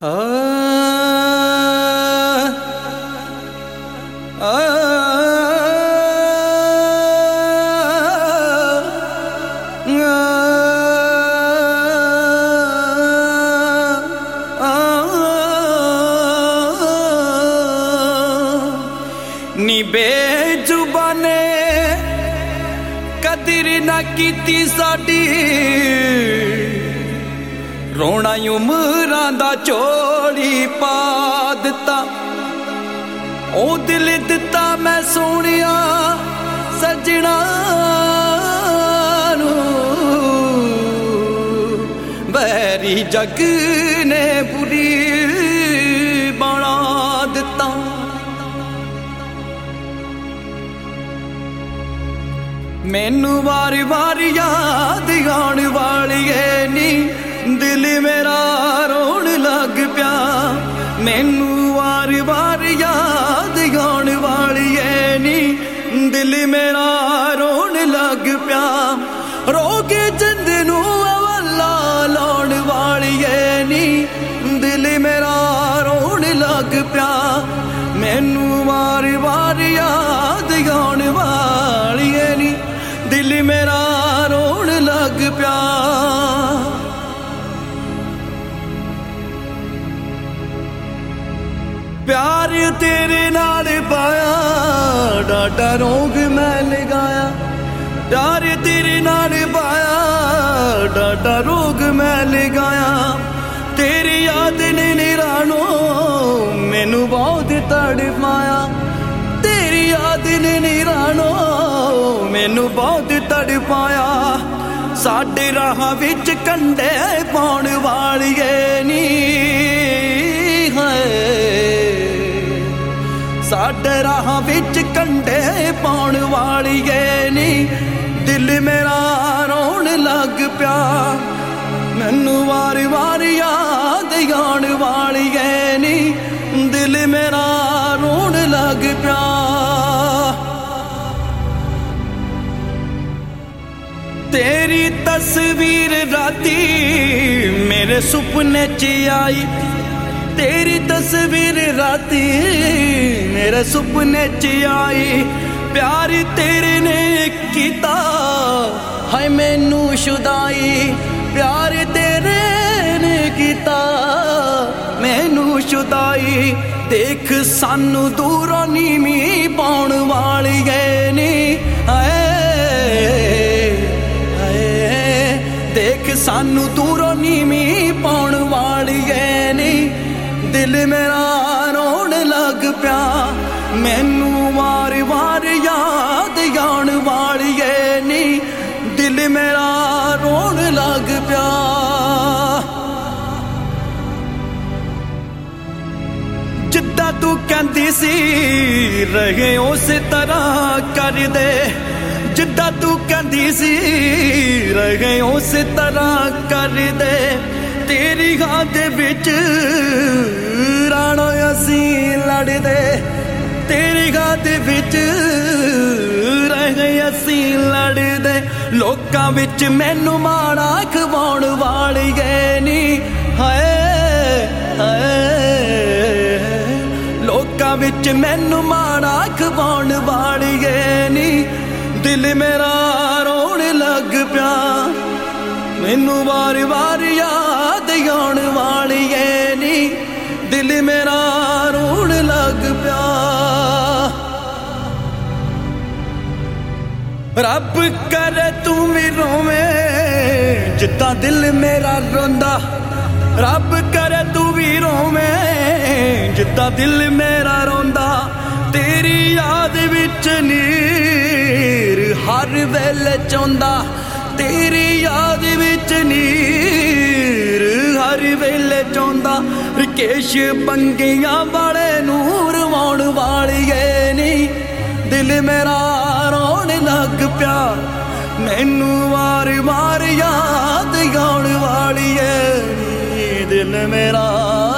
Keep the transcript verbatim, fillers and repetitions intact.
ਆ ਆ नी बेजुबाने कदर ना कीती साडी रोना उमरां दा चोली पा दिता ओ दिल दिता मैं सोनिया सजना बैरी जग ने बुरी बना दिता। मैनू वारी वारी याद आने वाली है नी दिल मेरा रोन लग पिया। मैनू वारी वारी याद आने वाली है नी दिल मेरा रोन लग पिया। रो के जिंद नू अवला लाउण वाली है नी दिल मेरा रोन लग पिया। मैनू वारी वारी याद आने वाली है नी दिल मेरा रोन लग पिया। प्यार तेरे नाल पाया डाडा रोग मैं लगाया। प्यार तेरे नाल पाया डाडा रोग मैं लगाया। तेरी याद ने निरानो मैनू बहुत तड़पाया। तेरी याद ने निरानो मैनू बहुत तड़पाया। साडे राह विच कंडे पाउण वाली नी है। साडे राह विच कंडे पाउण वाली नी दिल मेरा रोन लग पिया। मैनू वारी वारी याद आउण वाली नी दिल मेरा रोन लग पिया। तेरी तस्वीर राती मेरे सुपने च आई। तेरी तस्वीर राती मेरे सुपने च आई। प्यार तेरे ने कीता है मैनू शुदाई। प्यार तेरे ने कीता मैनू शुदाई। देख सानू दूरों नीमी पाउण वाली नी देख सानू दूरों नीमी पाउण वाली नी दिल मेरा रोन लग पिया। मैनू वार वार याद आउण वाली नी दिल मेरा रोन लग पिया। जिद्दां तू कहंदी सी रहे उस तरह कर दे। जिद्दां तू कहंदी सी रहे उस तरह कर दे। तेरी याद विच राणो असी लड़दे। तेरी याद विच रहे असी लड़दे। लोकां विच मैनू माड़ा खवाउण वाली नी हाय हाय। लोकां विच मैनू माड़ा खवाउण वाली नी दिल मेरा रोन लग पिया। मैनू वारी वारी याद आउण वाली नी दिल मेरा रोन लग पिया। रब करे तू भी रोवें जिद्दां दिल मेरा रोंदा। रब करे तू भी रोवें जिद्दां दिल मेरा रोंदा। तेरी याद विच नीर हर वेले चौंदा। तेरी याद विच नीर हर वेले चौंदा। रकेश बंगियां वाले नूर वाउण वाली नी दिल मेरा रोन लग पिया। मैनू वार वार याद आउण वाली नी दिल मेरा